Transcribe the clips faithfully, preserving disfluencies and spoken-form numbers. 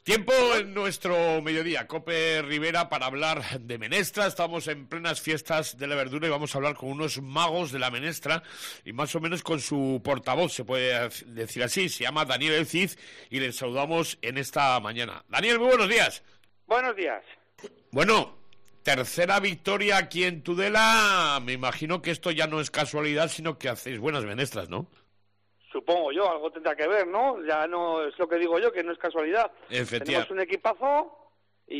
Tiempo en nuestro mediodía, Cope Rivera, para hablar de menestra. Estamos en plenas fiestas de la verdura y vamos a hablar con unos magos de la menestra y más o menos con su portavoz, se puede decir así. Se llama Daniel El Cid y le saludamos en esta mañana. Daniel, muy buenos días. Buenos días. Bueno, tercera victoria aquí en Tudela. Me imagino que esto ya no es casualidad, sino que hacéis buenas menestras, ¿no? Supongo yo, algo tendrá que ver, ¿no? Ya no es lo que digo yo, que no es casualidad. Tenemos un equipazo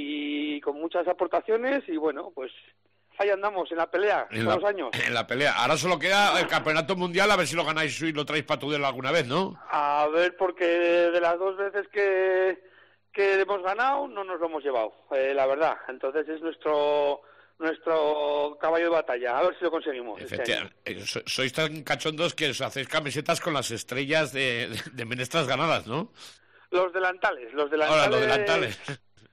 y con muchas aportaciones y bueno, pues ahí andamos en la pelea, en todos la, los años. En la pelea. Ahora solo queda el campeonato mundial, a ver si lo ganáis y lo traéis para Tudela alguna vez, ¿no? A ver, porque de las dos veces que, que hemos ganado, no nos lo hemos llevado, eh, la verdad. Entonces es nuestro... nuestro caballo de batalla, a ver si lo conseguimos. Efectivamente, este sois tan cachondos que os hacéis camisetas con las estrellas de, de, de menestras ganadas, ¿no? Los delantales, los delantales... Ahora, los delantales.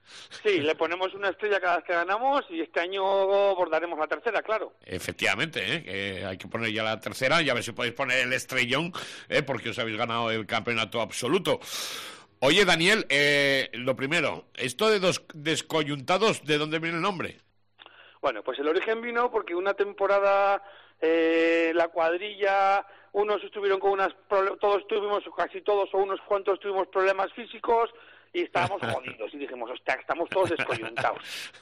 Sí, le ponemos una estrella cada vez que ganamos y este año bordaremos la tercera, claro. Efectivamente, ¿eh? Que hay que poner ya la tercera y a ver si podéis poner el estrellón, ¿eh? Porque os habéis ganado el campeonato absoluto. Oye, Daniel, eh, lo primero, esto de dos descoyuntados, ¿de dónde viene el nombre? Bueno, pues el origen vino porque una temporada eh, la cuadrilla, unos estuvieron con unas, todos tuvimos, casi todos o unos cuantos tuvimos problemas físicos y estábamos jodidos y dijimos, hostia, estamos todos descoyuntados.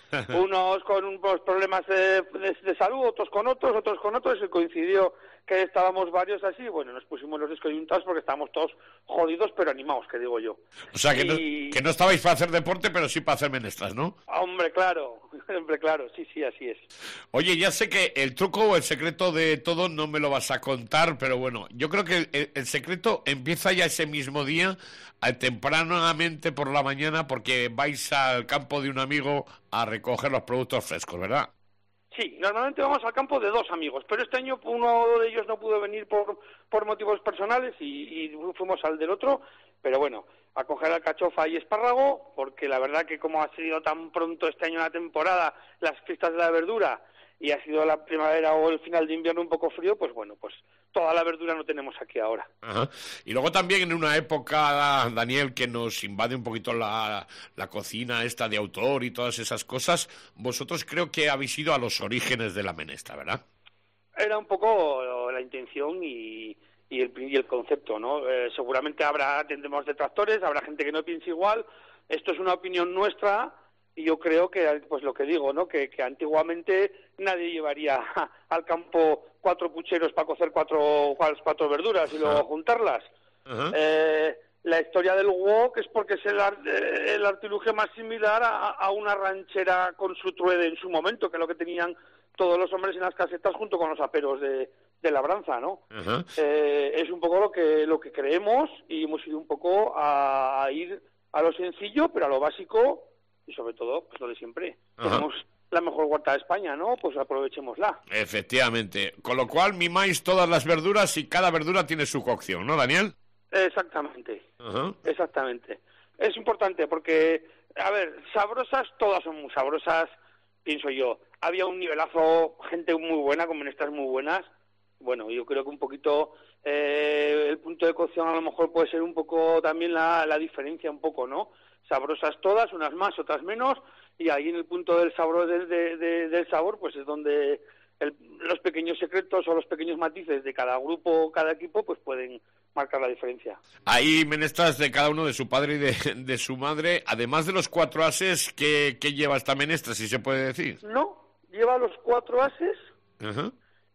Unos con unos problemas de, de, de salud, otros con otros, otros con otros, y coincidió que estábamos varios así, bueno, nos pusimos los descoyuntados porque estábamos todos jodidos pero animados, que digo yo. O sea, que, y... no, que no estabais para hacer deporte, pero sí para hacer menestras, ¿no? Hombre, claro, hombre, claro, sí, sí, así es. Oye, ya sé que el truco o el secreto de todo no me lo vas a contar, pero bueno, yo creo que el, el secreto empieza ya ese mismo día, tempranamente por la mañana, porque vais al campo de un amigo a recoger los productos frescos, ¿verdad? Sí, normalmente vamos al campo de dos amigos, pero este año uno de ellos no pudo venir por, por motivos personales y, y fuimos al del otro, pero bueno, a coger alcachofa y espárrago, porque la verdad que como ha sido tan pronto este año la temporada, las fiestas de la verdura, y ha sido la primavera o el final de invierno un poco frío, pues bueno, pues toda la verdura no tenemos aquí ahora. Ajá. Y luego también en una época, Daniel, que nos invade un poquito la, la cocina esta de autor y todas esas cosas, vosotros creo que habéis ido a los orígenes de la menestra, ¿verdad? Era un poco la intención y, y, el, y el concepto, ¿no? Eh, seguramente habrá, tendremos detractores, habrá gente que no piense igual, esto es una opinión nuestra. Y yo creo que, pues lo que digo, ¿no? Que, que antiguamente nadie llevaría al campo cuatro pucheros para cocer cuatro, cuatro verduras y luego juntarlas. Uh-huh. Eh, la historia del wok es porque es el, el artilugio más similar a, a una ranchera con su truede en su momento, que es lo que tenían todos los hombres en las casetas junto con los aperos de, de labranza, ¿no? Uh-huh. Eh, es un poco lo que, lo que creemos y hemos ido un poco a, a ir a lo sencillo, pero a lo básico. Y sobre todo, pues lo de siempre. Ajá. Tenemos la mejor huerta de España, ¿no? Pues aprovechémosla. Efectivamente. Con lo cual mimáis todas las verduras y cada verdura tiene su cocción, ¿no, Daniel? Exactamente. Ajá. Exactamente. Es importante porque, a ver, sabrosas, todas son muy sabrosas, pienso yo. Había un nivelazo, gente muy buena, con menestras muy buenas. Bueno, yo creo que un poquito eh, el punto de cocción a lo mejor puede ser un poco también la, la diferencia, un poco, ¿no? Sabrosas todas, unas más, otras menos, y ahí en el punto del sabor del, de, de, del sabor, pues es donde el, los pequeños secretos o los pequeños matices de cada grupo, cada equipo, pues pueden marcar la diferencia. Hay menestras de cada uno, de su padre y de, de su madre, además de los cuatro ases, ¿qué, qué lleva esta menestra, si se puede decir? No, lleva los cuatro ases, uh-huh.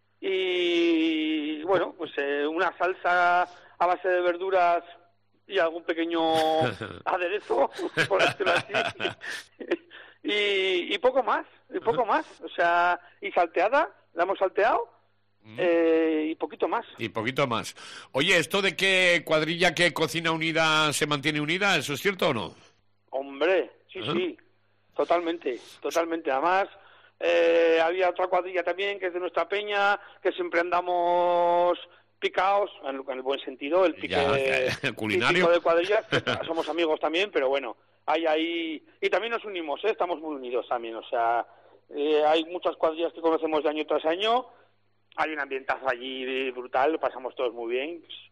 Y bueno, pues eh, una salsa a base de verduras y algún pequeño aderezo, por decirlo así, y, y poco más, y poco más, o sea, y salteada, la hemos salteado, mm. eh, y poquito más. Y poquito más. Oye, ¿esto de que cuadrilla que cocina unida se mantiene unida, eso es cierto o no? Hombre, sí, uh-huh. sí, totalmente, totalmente, además... Eh, había otra cuadrilla también que es de nuestra peña, que siempre andamos picaos, en el, en el buen sentido, el pique ya, el culinario de cuadrillas, que somos amigos también, pero bueno, hay ahí, y también nos unimos, ¿eh? Estamos muy unidos también, o sea, eh, hay muchas cuadrillas que conocemos de año tras año, hay un ambientazo allí brutal, lo pasamos todos muy bien, pues,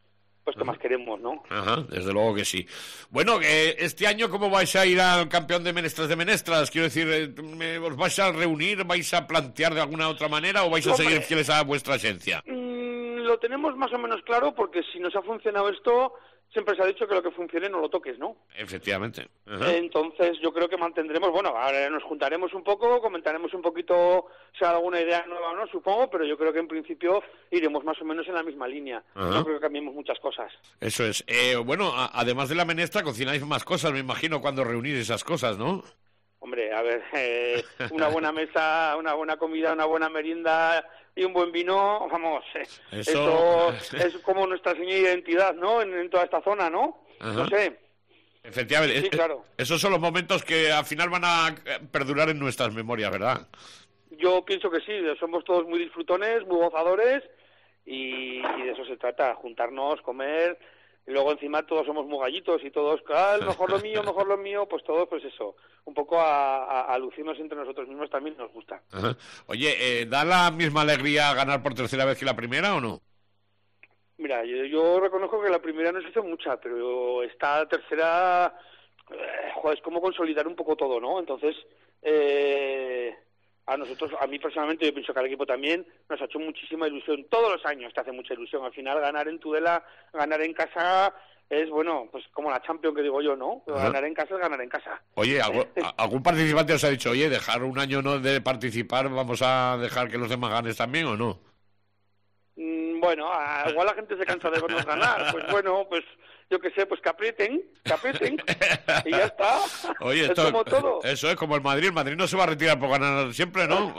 pues que más queremos, ¿no? Ajá, desde luego que sí. Bueno, eh, este año, ¿cómo vais a ir al campeón de Menestras de Menestras? Quiero decir, eh, ¿os vais a reunir, vais a plantear de alguna otra manera o vais a Hombre, seguir fieles a vuestra esencia? Mmm, lo tenemos más o menos claro, porque si nos ha funcionado esto, siempre se ha dicho que lo que funcione no lo toques, ¿no? Efectivamente. Ajá. Entonces yo creo que mantendremos, bueno, ahora nos juntaremos un poco, comentaremos un poquito si hay alguna idea nueva o no, supongo, pero yo creo que en principio iremos más o menos en la misma línea. Ajá. No creo que cambiemos muchas cosas. Eso es. Eh, bueno, a, además de la menestra, cocináis más cosas, me imagino, cuando reunís esas cosas, ¿no? Hombre, a ver, eh, una buena mesa, una buena comida, una buena merienda y un buen vino, vamos, eh, Eso... eso es como nuestra seña de identidad, ¿no? En, en toda esta zona, ¿no? Ajá. No sé. Efectivamente. Sí, claro. Esos son los momentos que al final van a perdurar en nuestras memorias, ¿verdad? Yo pienso que sí, somos todos muy disfrutones, muy gozadores y, y de eso se trata, juntarnos, comer. Y luego encima todos somos muy gallitos y todos, ah, mejor lo mío, mejor lo mío, pues todos, pues eso, un poco a, a, a lucirnos entre nosotros mismos también nos gusta. Ajá. Oye, eh, ¿da la misma alegría ganar por tercera vez que la primera o no? Mira, yo, yo reconozco que la primera no se hizo mucha, pero esta tercera, eh, joder, es como consolidar un poco todo, ¿no? Entonces, eh, a nosotros, a mí personalmente, yo pienso que al equipo también, nos ha hecho muchísima ilusión. Todos los años te hace mucha ilusión. Al final, ganar en Tudela, ganar en casa, es, bueno, pues como la Champions que digo yo, ¿no? Pero ganar en casa es ganar en casa. Oye, ¿algún, ¿algún participante os ha dicho, oye, dejar un año no de participar, vamos a dejar que los demás ganen también o no? Mm, bueno, a, igual la gente se cansa de vernos ganar. Pues bueno, pues yo qué sé, pues que aprieten, que aprieten y ya está. Oye, es esto, como todo. Eso es como el Madrid. El Madrid no se va a retirar por ganar siempre, ¿no?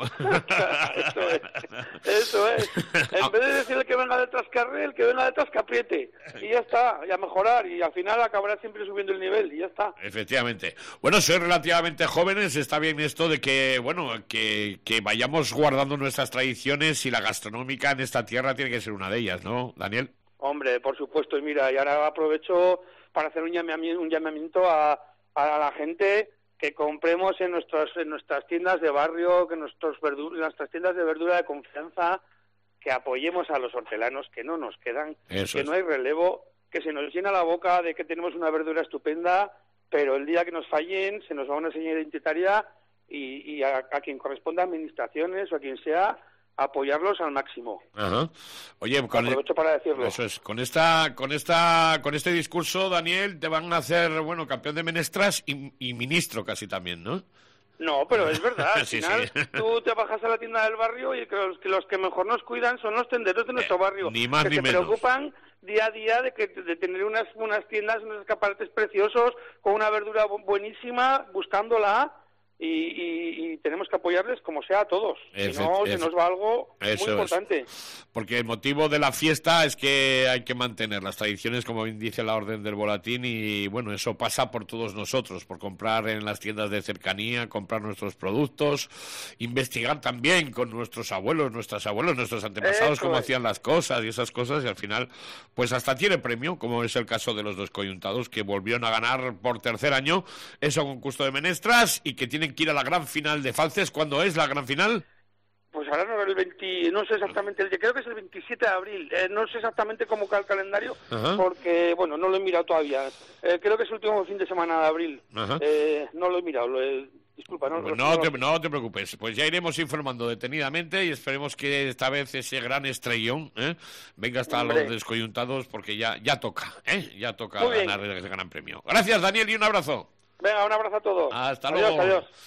Eso es. Eso es. En vez de decirle que venga detrás que arre, el que venga detrás que apriete. Y ya está, y a mejorar. Y al final acabará siempre subiendo el nivel y ya está. Efectivamente. Bueno, sois relativamente jóvenes. Está bien esto de que, bueno, que, que vayamos guardando nuestras tradiciones y la gastronómica en esta tierra tiene que ser una de ellas, ¿no, Daniel? Hombre, por supuesto, y mira, y ahora aprovecho para hacer un llamamiento, un llamamiento a, a la gente que compremos en nuestras en nuestras tiendas de barrio, que nuestros verdu- nuestras tiendas de verdura de confianza, que apoyemos a los hortelanos, que no nos quedan, Eso que es. no hay relevo, que se nos llena la boca de que tenemos una verdura estupenda, pero el día que nos fallen se nos va una señal identitaria y, y a, a quien corresponda, administraciones o a quien sea, apoyarlos al máximo. Ajá. Oye, con aprovecho para decirlo. Eso es. Con esta, con esta, con este discurso, Daniel, te van a hacer, bueno, campeón de menestras y, y ministro casi también, ¿no? No, pero es verdad. Al Sí, final, sí. tú te bajas a la tienda del barrio y que los, que los que mejor nos cuidan son los tenderos de nuestro Eh, barrio. ni más que ni se menos. preocupan día a día de que de tener unas unas tiendas, unos escaparates preciosos con una verdura bu- buenísima, buscándola. Y, y, y tenemos que apoyarles como sea a todos. Efe- Si no, efe- se nos va algo Eso muy es. importante. Porque el motivo de la fiesta es que hay que mantener las tradiciones, como bien dice la Orden del Volatín, y bueno, eso pasa por todos nosotros, por comprar en las tiendas de cercanía, comprar nuestros productos, investigar también con nuestros abuelos, nuestros abuelos, nuestros antepasados, Eso cómo es. hacían las cosas y esas cosas, y al final, pues hasta tiene premio, como es el caso de los dos coyuntados, que volvieron a ganar por tercer año ese concurso de menestras y que tienen que ir a la gran final de Falces. ¿Cuándo es la gran final? Pues ahora no, el veinte, no sé exactamente, el día, creo que es el veintisiete de abril, eh, no sé exactamente cómo queda el calendario, Ajá. porque, bueno, no lo he mirado todavía, eh, creo que es el último fin de semana de abril, Ajá. eh, no lo he mirado, lo he- disculpa, no, Pues lo- no, no- te, no te preocupes, pues ya iremos informando detenidamente y esperemos que esta vez ese gran estrellón ¿eh? venga hasta Hombre. los descoyuntados porque ya, ya toca, ¿eh? ya toca Muy bien. ganar ese gran premio. Gracias, Daniel, y un abrazo. Venga, un abrazo a todos. Hasta Adiós, luego. adiós.